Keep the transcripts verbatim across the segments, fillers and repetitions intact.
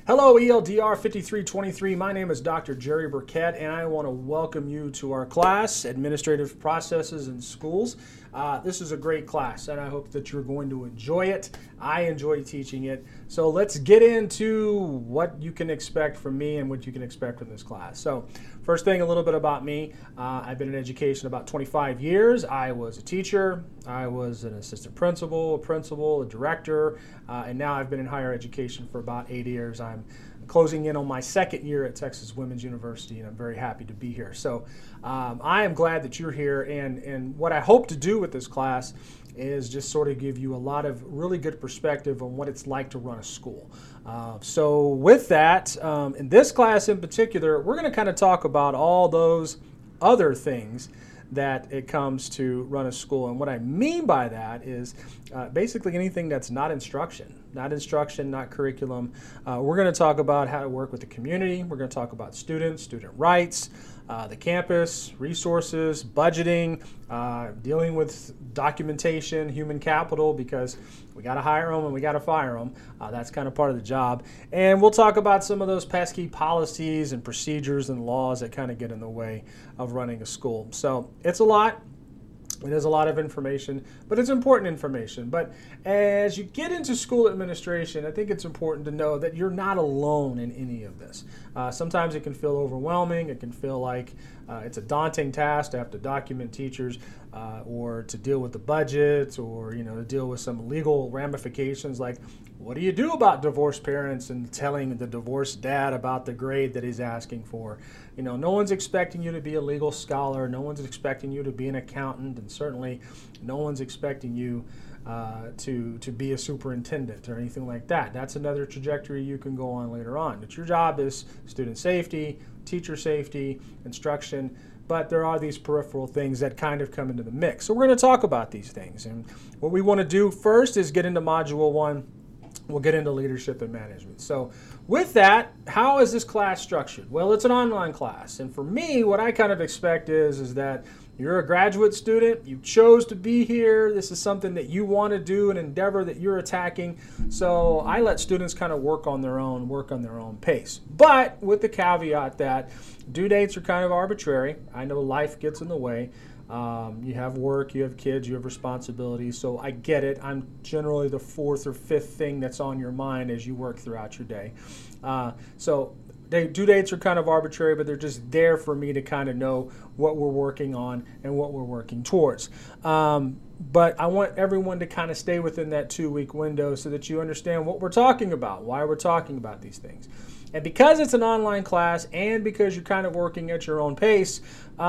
Hello, E L D R fifty-three twenty-three. My name is Doctor Jerry Burkett, and I want to welcome you to our class, Administrative Processes in Schools. Uh, this is a great class, and I hope that you're going to enjoy it. I enjoy teaching it. So let's get into what you can expect from me and what you can expect from this class. So first thing, a little bit about me. Uh, I've been in education about twenty-five years. I was a teacher. I was an assistant principal, a principal, a director, uh, and now I've been in higher education for about eight years. I'm closing in on my second year at Texas Women's University, and I'm very happy to be here. So um, I am glad that you're here, and, and what I hope to do with this class is just sort of give you a lot of really good perspective on what it's like to run a school. Uh, so with that, um, in this class in particular, we're going to kind of talk about all those other things that it comes to run a school. And what I mean by that is uh, basically anything that's not instruction, not instruction, not curriculum. Uh, we're going to talk about how to work with the community. We're going to talk about students, student rights, uh, the campus, resources, budgeting, uh, dealing with documentation, human capital, because we got to hire them and we got to fire them. Uh, that's kind of part of the job. And we'll talk about some of those pesky policies and procedures and laws that kind of get in the way of running a school. So it's a lot. It is a lot of information, but it's important information. But as you get into school administration, I think it's important to know that you're not alone in any of this. Uh, sometimes it can feel overwhelming. It can feel like uh, it's a daunting task to have to document teachers uh, or to deal with the budget, or you know, to deal with some legal ramifications like, what do you do about divorced parents and telling the divorced dad about the grade that he's asking for? You know, no one's expecting you to be a legal scholar. No one's expecting you to be an accountant, and certainly no one's expecting you uh, to to be a superintendent or anything like that. That's another trajectory you can go on later on. But your job is student safety, teacher safety, instruction. But there are these peripheral things that kind of come into the mix. So we're going to talk about these things. And what we want to do first is get into Module one. We'll get into leadership and management. So with that, how is this class structured? Well, it's an online class. And for me, what I kind of expect is, is that you're a graduate student. You chose to be here. This is something that you want to do, an endeavor that you're attacking. So I let students kind of work on their own, work on their own pace. But with the caveat that due dates are kind of arbitrary. I know life gets in the way. Um, you have work, you have kids, you have responsibilities, so I get it. I'm generally the fourth or fifth thing that's on your mind as you work throughout your day. Uh, so they, due dates are kind of arbitrary, but they're just there for me to kind of know what we're working on and what we're working towards. Um, but I want everyone to kind of stay within that two-week window so that you understand what we're talking about, why we're talking about these things. And because it's an online class and because you're kind of working at your own pace,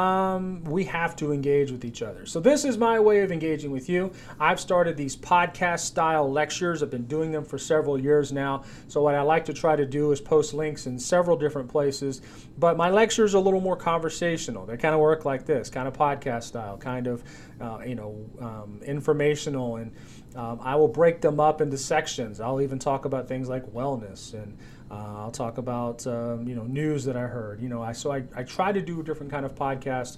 um, we have to engage with each other. So this is my way of engaging with you. I've started these podcast-style lectures. I've been doing them for several years now. So what I like to try to do is post links in several different places. But my lectures are a little more conversational. They kind of work like this, kind of podcast style, kind of uh, you know, um, informational. And um, I will break them up into sections. I'll even talk about things like wellness, and Uh, I'll talk about um, you know, news that I heard. You know, I so I, I try to do a different kind of podcast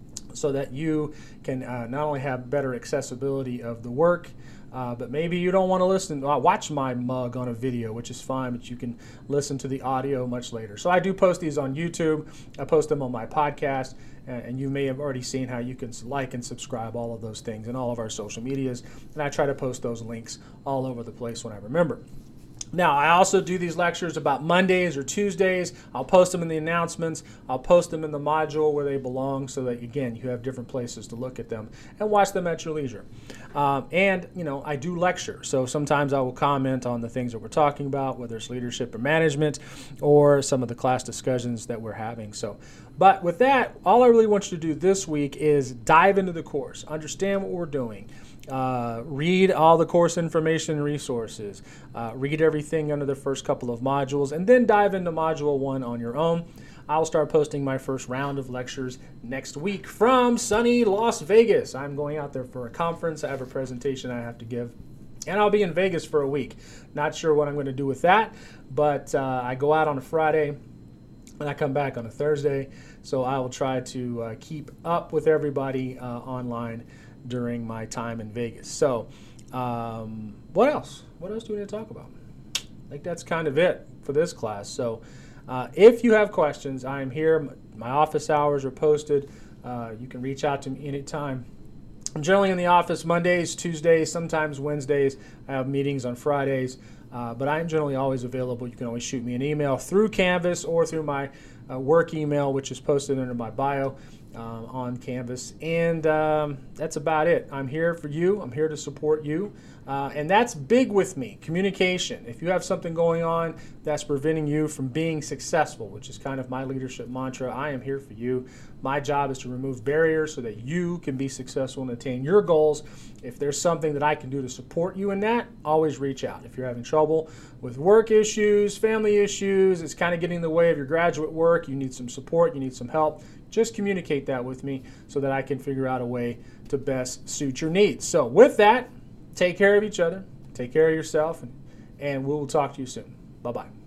so that you can uh, not only have better accessibility of the work, uh, but maybe you don't want to listen, uh, watch my mug on a video, which is fine, but you can listen to the audio much later. So I do post these on YouTube. I post them on my podcast, and, and you may have already seen how you can like and subscribe, all of those things, in all of our social medias. And I try to post those links all over the place when I remember. Now, I also do these lectures about Mondays or Tuesdays. I'll post them in the announcements. I'll post them in the module where they belong so that, again, you have different places to look at them and watch them at your leisure. Um, and, you know, I do lecture. So sometimes I will comment on the things that we're talking about, whether it's leadership or management or some of the class discussions that we're having. So, but with that, all I really want you to do this week is dive into the course, understand what we're doing. Uh, read all the course information and resources. Uh, read everything under the first couple of modules, and then dive into Module one on your own. I'll start posting my first round of lectures next week from sunny Las Vegas. I'm going out there for a conference. I have a presentation I have to give, and I'll be in Vegas for a week. Not sure what I'm going to do with that, but uh, I go out on a Friday, and I come back on a Thursday, so I will try to uh, keep up with everybody uh, online during my time in Vegas. So um, what else? What else do we need to talk about? I think that's kind of it for this class. So uh, if you have questions, I am here. My office hours are posted. Uh, you can reach out to me anytime. I'm generally in the office Mondays, Tuesdays, sometimes Wednesdays. I have meetings on Fridays, uh, but I am generally always available. You can always shoot me an email through Canvas or through my uh, work email, which is posted under my bio uh, on Canvas. And um, that's about it. I'm here for you. I'm here to support you. Uh, and that's big with me, communication. If you have something going on that's preventing you from being successful, which is kind of my leadership mantra, I am here for you. My job is to remove barriers so that you can be successful and attain your goals. If there's something that I can do to support you in that, always reach out. If you're having trouble with work issues, family issues, it's kind of getting in the way of your graduate work, you need some support, you need some help, just communicate that with me so that I can figure out a way to best suit your needs. So with that, take care of each other, take care of yourself, and, and we will talk to you soon. Bye-bye.